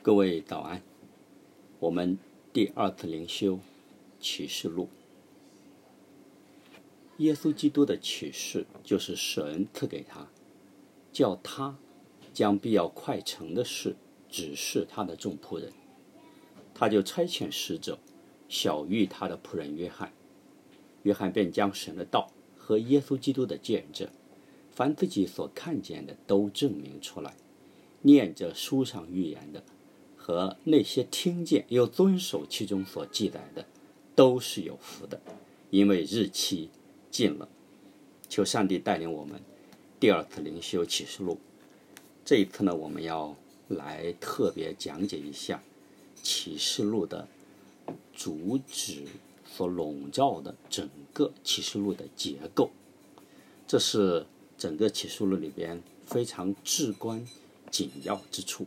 各位早安，我们第二次灵修启示录。耶稣基督的启示就是神赐给他，叫他将必要快成的事指示他的众仆人。他就差遣使者晓谕他的仆人约翰，约翰便将神的道和耶稣基督的见证，凡自己所看见的都证明出来，念着书上预言的和那些听见又遵守其中所记载的，都是有福的，因为日期近了。求上帝带领我们第二次灵修启示录。这一次呢，我们要来特别讲解一下启示录的主旨所笼罩的整个启示录的结构。这是整个启示录里边非常至关紧要之处。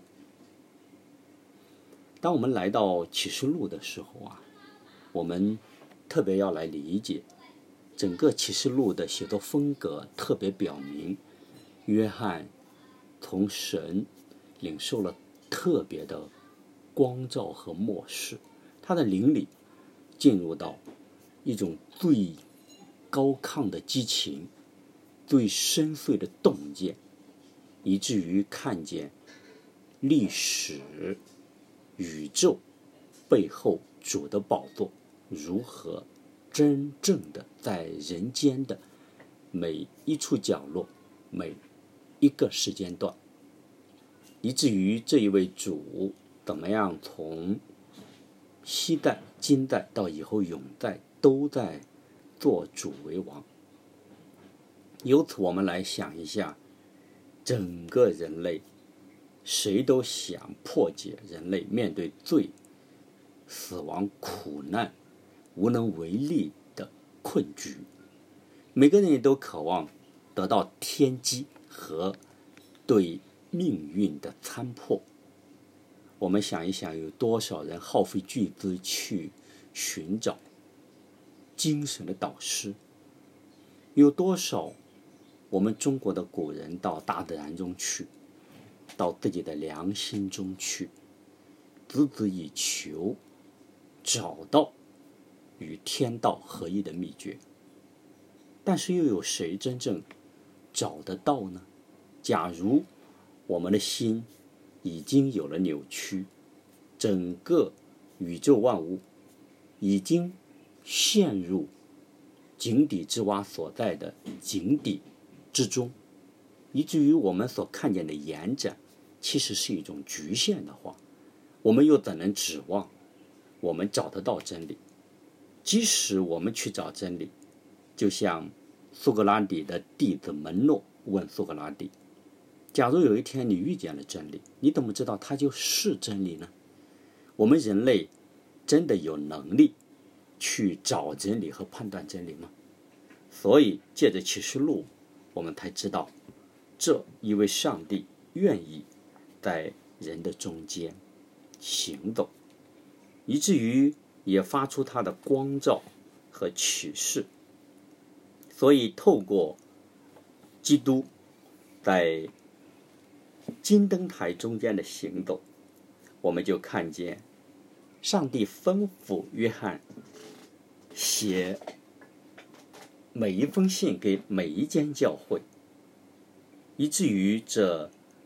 当我们来到启示录的时候啊，我们特别要来理解整个启示录的写作风格，特别表明约翰从神领受了特别的光照和默示，他的灵里进入到一种最高亢的激情，最深邃的洞见，以至于看见历史宇宙背后主的宝座如何真正的在人间的每一处角落，每一个时间段，以至于这一位主怎么样从昔代今代到以后永代都在做主为王。由此我们来想一下，整个人类谁都想破解人类面对罪、死亡、苦难无能为力的困局，每个人也都渴望得到天机和对命运的参破。我们想一想，有多少人耗费巨资去寻找精神的导师，有多少我们中国的古人到大自然中去，到自己的良心中去，孜孜以求，找到与天道合一的秘诀。但是又有谁真正找得到呢？假如我们的心已经有了扭曲，整个宇宙万物已经陷入井底之蛙所在的井底之中，以至于我们所看见的延展其实是一种局限的话，我们又怎能指望我们找得到真理？即使我们去找真理，就像苏格拉底的弟子门诺问苏格拉底，假如有一天你遇见了真理，你怎么知道它就是真理呢？我们人类真的有能力去找真理和判断真理吗？所以借着启示录，我们才知道这一位上帝愿意在人的中间行走，以至于也发出他的光照和启示。所以透过基督在金灯台中间的行走，我们就看见上帝吩咐约翰写每一封信给每一间教会，以至于这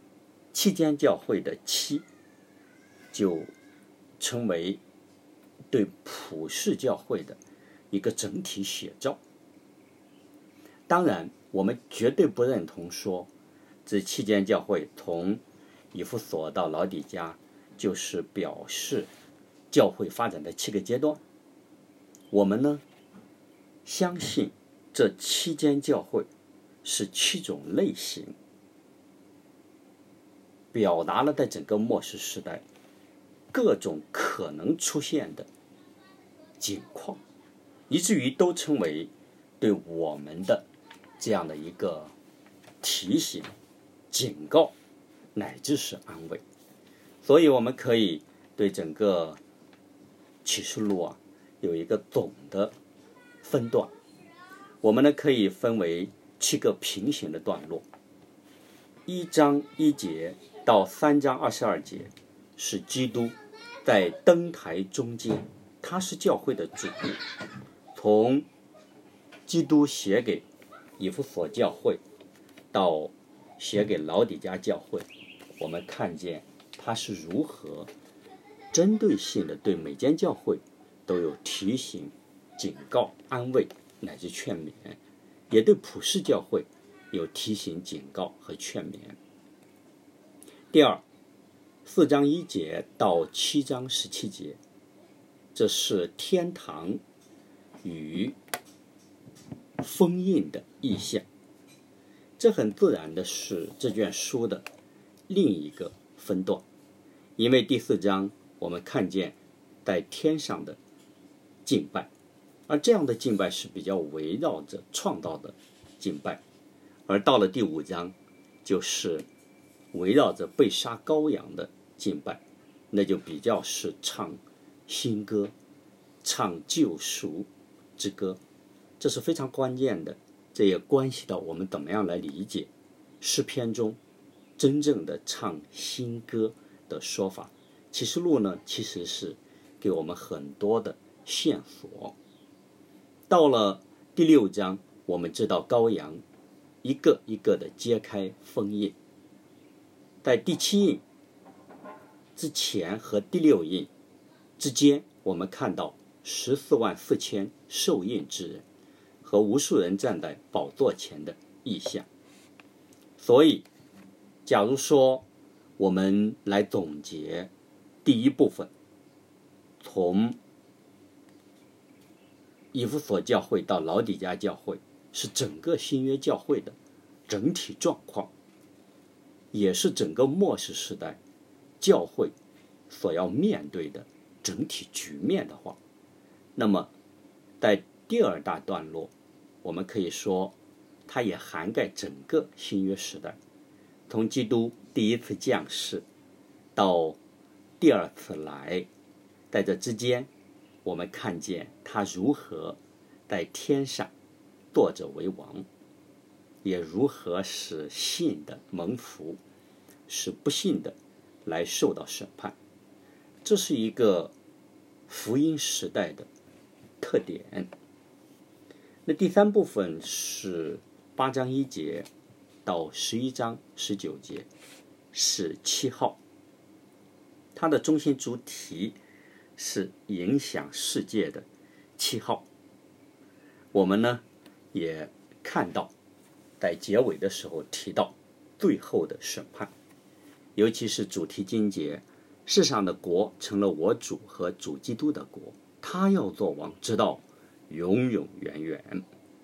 7间教会的7就成为对普世教会的一个整体写照。当然我们绝对不认同说这7间教会从以弗所到老底嘉就是表示教会发展的7个阶段。我们呢，相信这7间教会是7种类型，表达了在整个末世时代各种可能出现的境况，以至于都成为对我们的这样的一个提醒、警告，乃至是安慰。所以我们可以对整个启示录啊有一个总的分段。我们呢可以分为7个平行的段落，1章1节到3章22节是基督在灯台中间，他是教会的主。从基督写给以弗所教会到写给老底嘉教会，我们看见他是如何针对性的对每间教会都有提醒、警告、安慰乃至劝勉，也对普世教会有提醒、警告和劝勉。第二，4章1节到7章17节，这是天堂与封印的意象。这很自然的是这卷书的另一个分段，因为第4章我们看见在天上的敬拜，而这样的敬拜是比较围绕着创造的敬拜，而到了第5章就是围绕着被杀羔羊的敬拜，那就比较是唱新歌，唱救赎之歌，这是非常关键的。这也关系到我们怎么样来理解诗篇中真正的唱新歌的说法。启示录呢，其实是给我们很多的线索。到了第6章，我们知道羔羊一个一个的揭开封印，在第7印之前和第6印之间，我们看到144000受印之人和无数人站在宝座前的意象。所以假如说我们来总结第一部分，从以弗所教会到老底嘉教会，是整个新约教会的整体状况，也是整个末世时代教会所要面对的整体局面的话，那么在第2大段落，我们可以说它也涵盖整个新约时代，从基督第一次降世到第2次来，在这之间我们看见他如何在天上坐着为王，也如何使信的蒙福，使不信的来受到审判。这是一个福音时代的特点。那第3部分是8章1节到11章19节，是7号，它的中心主题是影响世界的7号。我们呢也看到在结尾的时候提到最后的审判，尤其是主题经节，世上的国成了我主和主基督的国，他要做王直到永永远远。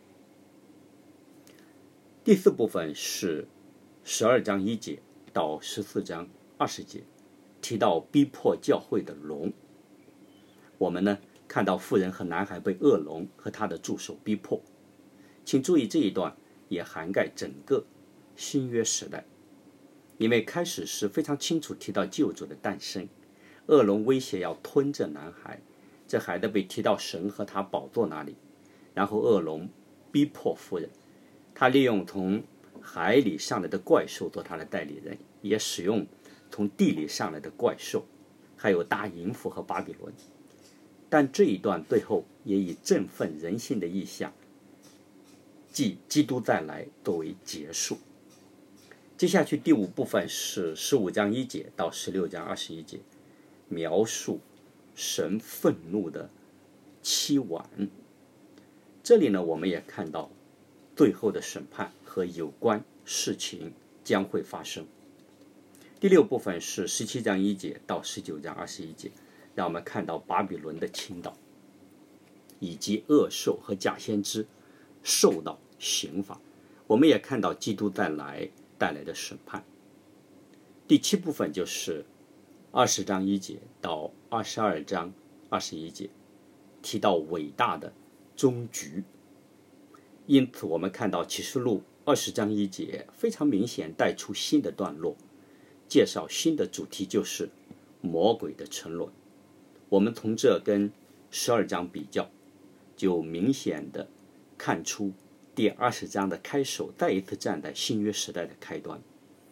第4部分是12章1节到14章20节，提到逼迫教会的龙。我们呢看到妇人和男孩被恶龙和他的助手逼迫。请注意，这一段也涵盖整个新约时代，因为开始时非常清楚提到救主的诞生，恶龙威胁要吞这男孩，这孩子被提到神和他宝座那里，然后恶龙逼迫妇人，他利用从海里上来的怪兽做他的代理人，也使用从地里上来的怪兽，还有大淫妇和巴比伦。但这一段最后也以振奋人心的意象，即基督再来作为结束。接下去第5部分是15章1节到16章21节，描述神愤怒的7晚。这里呢，我们也看到最后的审判和有关事情将会发生。第6部分是17章1节到19章21节，让我们看到巴比伦的倾倒，以及恶兽和假先知受到刑罚。我们也看到基督再来带来的审判。第7部分就是20章1节到22章21节，提到伟大的终局。因此我们看到启示录20章1节非常明显带出新的段落，介绍新的主题，就是魔鬼的沉沦。我们从这跟12章比较，就明显的看出第20章的开首再一次站在新约时代的开端。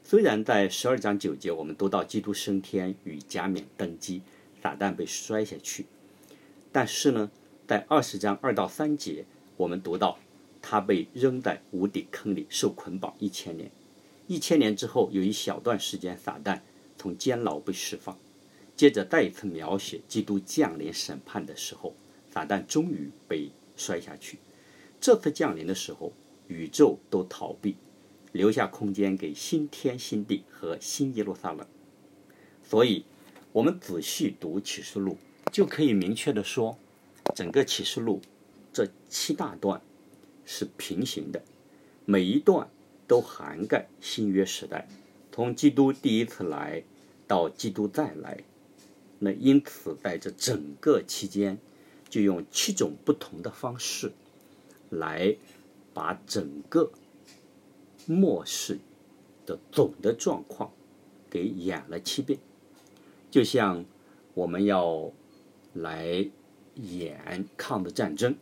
虽然在12章9节我们读到基督升天与加冕登基，撒旦被摔下去，但是呢，在20章2到3节我们读到他被扔在无底坑里受捆绑1000年，1000年之后有一小段时间撒旦从监牢被释放，接着再一次描写基督降临审判的时候，撒旦终于被摔下去。这次降临的时候，宇宙都逃避，留下空间给新天新地和新耶路撒冷。所以我们仔细读启示录，就可以明确地说，整个启示录这7大段是平行的，每一段都涵盖新约时代，从基督第一次来到基督再来。那因此在这整个期间，就用7种不同的方式来把整个末世的总的状况给演了7遍。就像我们要来演抗日战争，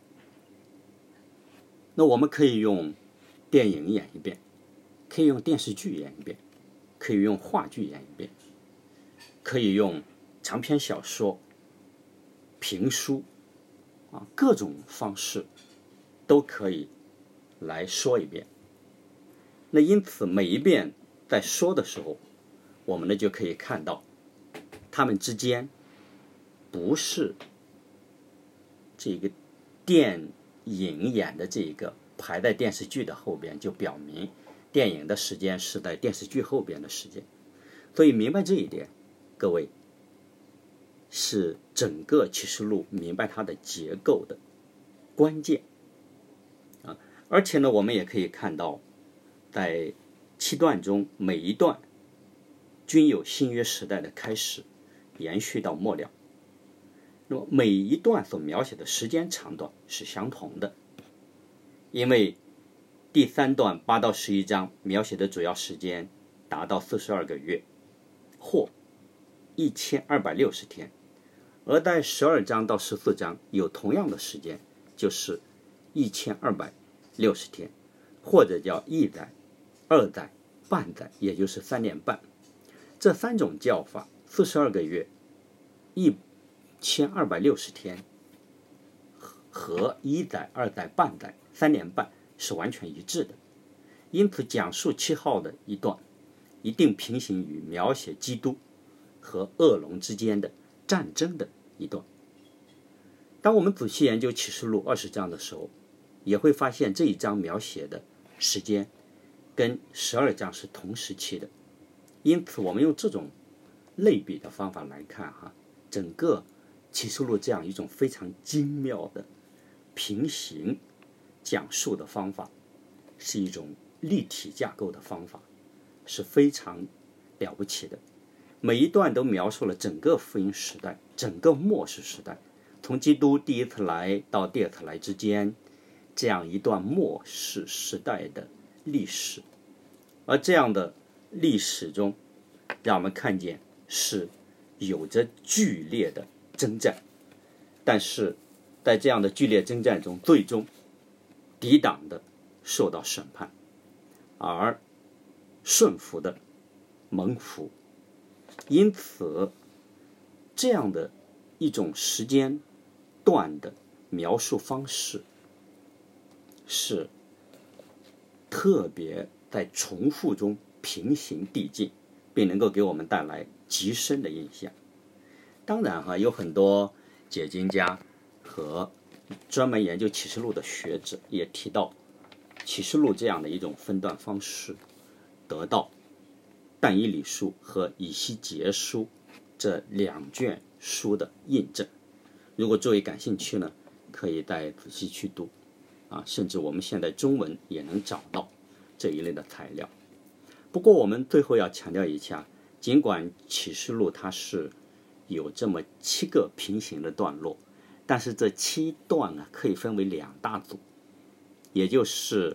那我们可以用电影演一遍，可以用电视剧演一遍，可以用话剧演一遍，可以用长篇小说、评书各种方式都可以来说一遍。那因此每一遍在说的时候，我们呢就可以看到他们之间不是这个电影演的这个排在电视剧的后边，就表明电影的时间是在电视剧后边的时间。所以明白这一点，各位是整个启示录明白它的结构的关键而且呢，我们也可以看到在7段中每一段均有新约时代的开始延续到末了。那么每一段所描写的时间长短是相同的，因为第3段8到11章描写的主要时间达到42个月或1260天，而在12章到14章有同样的时间，就是1260天，或者叫1载、2载、半载，也就是3年半。这3种叫法，42个月、1260天和1载、2载、半载、3年半是完全一致的。因此讲述7号的一段一定平行于描写基督和恶龙之间的战争的一段。当我们仔细研究启示录20章的时候，也会发现这一章描写的时间跟12章是同时期的。因此我们用这种类比的方法来看整个启示录这样一种非常精妙的平行讲述的方法，是一种立体架构的方法，是非常了不起的。每一段都描述了整个福音时代，整个末世时代，从基督第一次来到第二次来之间，这样一段末世时代的历史。而这样的历史中，让我们看见是有着剧烈的征战，但是在这样的剧烈征战中，最终抵挡的受到审判，而顺服的蒙福。因此这样的一种时间段的描述方式是特别在重复中平行递进，并能够给我们带来极深的印象。当然有很多解经家和专门研究启示录的学者也提到启示录这样的一种分段方式得到但以理书和以西结书这2卷书的印证。如果诸位感兴趣呢，可以再仔细去读甚至我们现在中文也能找到这一类的材料。不过我们最后要强调一下，尽管启示录它是有这么7个平行的段落，但是这7段可以分为2大组，也就是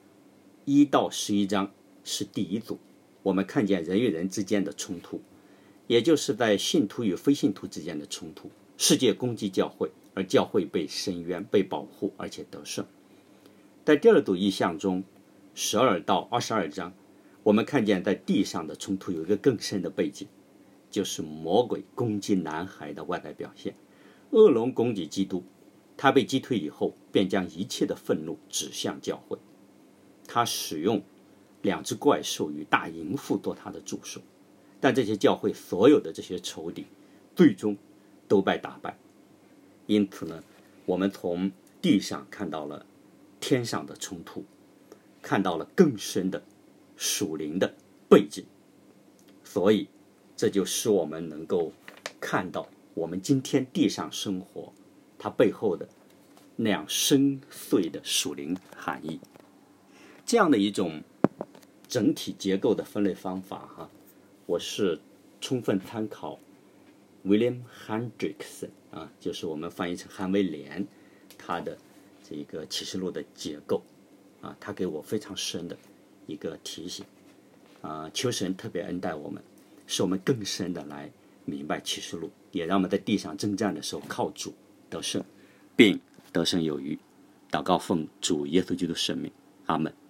1到11章是第一组，我们看见人与人之间的冲突，也就是在信徒与非信徒之间的冲突，世界攻击教会，而教会被伸冤、被保护，而且得胜。在第2组意象中，12到22章， 我们看见在地上的冲突有一个更深的背景，就是魔鬼攻击男孩的外在表现。恶龙攻击基督，他被击退以后，便将一切的愤怒指向教会。他使用2只怪兽与大淫妇做他的助手，但这些教会所有的这些仇敌，最终都被打败。因此呢，我们从地上看到了天上的冲突，看到了更深的属灵的背景，所以这就使我们能够看到我们今天地上生活它背后的那样深邃的属灵含义。这样的一种整体结构的分类方法我是充分参考 William Hendrickson 就是我们翻译成韩威廉他的这个启示录的结构他给我非常深的一个提醒求神特别恩待我们，使我们更深的来明白启示录，也让我们在地上征战的时候靠主得胜，并得胜有余。祷告奉主耶稣基督圣名，阿们。